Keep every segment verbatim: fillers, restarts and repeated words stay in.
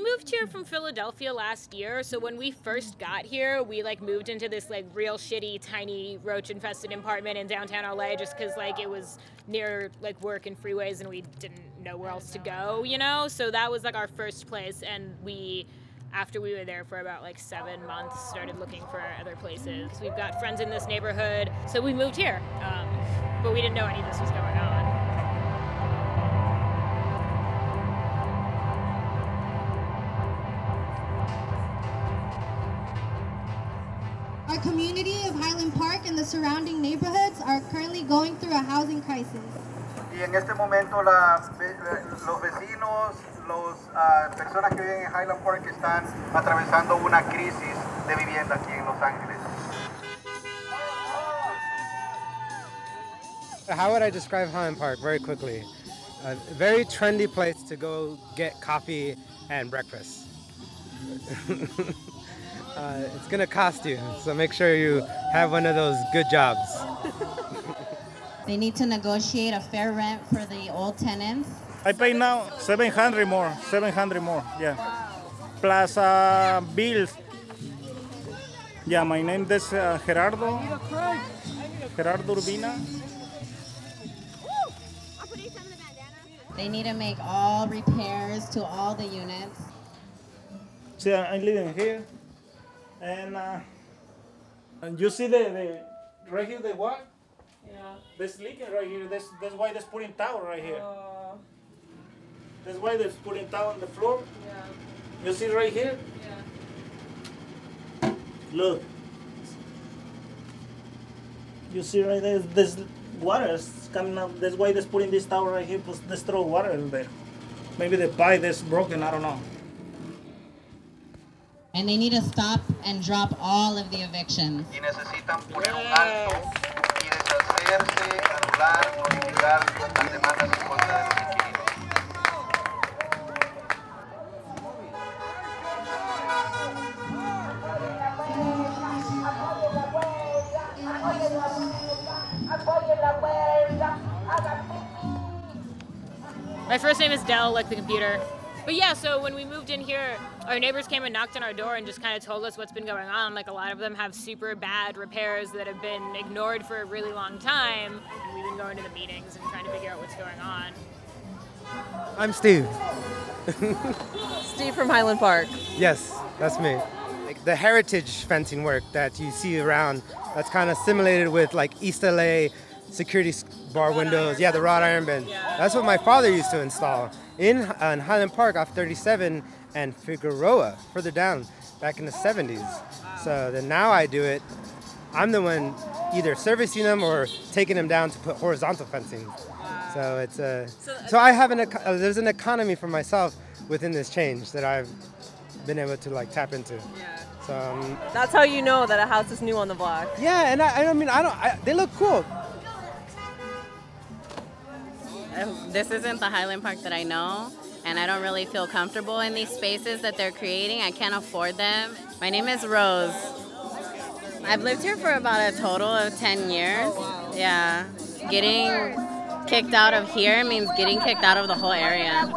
moved here from Philadelphia last year, so when we first got here, we like moved into this like real shitty, tiny, roach-infested apartment in downtown L A just because like it was near like work and freeways and we didn't know where else to go, you know? So that was like our first place, and we, after we were there for about like seven months, started looking for other places. We've got friends in this neighborhood, so we moved here, um, but we didn't know any of this was going on. Our community of Highland Park and the surrounding neighborhoods are currently going through a housing crisis. Y en este momento la, los vecinos, las uh, personas que viven en Highland Park están atravesando una crisis de vivienda aquí en Los Ángeles. How would I describe Highland Park very quickly? A very trendy place to go get coffee and breakfast. uh, it's gonna cost you, so make sure you have one of those good jobs. They need to negotiate a fair rent for the old tenants. I pay now seven hundred more, seven hundred more, yeah. Plus uh, bills. Yeah, my name is uh, Gerardo. Gerardo Urbina. They need to make all repairs to all the units. See, I'm living here. And, uh, and you see the, the right here, the what? Yeah. There's leaking right here. That's, that's why there's putting towel right here. Uh, That's why there's putting towel on the floor. yeah. You see right here? Yeah. Look. You see right there, there's water is coming out. That's why they're putting this towel right here, plus they throw water in there. Maybe the pipe is broken, I don't know. And they need to stop and drop all of the evictions. Y necesitan poner un alto y deshacerse, anular, notificar las demandas en contra de los inquilinos. My first name is Dell, like the computer. But yeah, so when we moved in here, our neighbors came and knocked on our door and just kind of told us what's been going on. Like a lot of them have super bad repairs that have been ignored for a really long time. And we've been going to the meetings and trying to figure out what's going on. I'm Steve. Steve from Highland Park. Yes, that's me. Like the heritage fencing work that you see around, that's kind of simulated with like East L A security bar windows. Yeah, the wrought iron bend. Yeah. That's what my father used to install in, uh, in Highland Park off thirty-seven and Figueroa, further down, back in the seventies. So then now I do it. I'm the one either servicing them or taking them down to put horizontal fencing. So it's a. So, so I have an. Uh, there's an economy for myself within this change that I've been able to like tap into. Yeah. So um, That's how you know that a house is new on the block. yeah, and I, I mean I don't. I, they look cool. This isn't the Highland Park that I know, and I don't really feel comfortable in these spaces that they're creating. I can't afford them. My name is Rose. I've lived here for about a total of ten years. Yeah. Getting kicked out of here means getting kicked out of the whole area.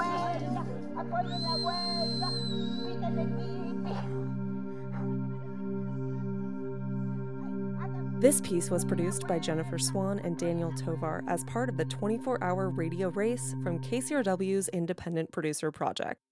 This piece was produced by Jennifer Swan and Daniel Tovar as part of the twenty-four hour radio race from K C R W's Independent Producer Project.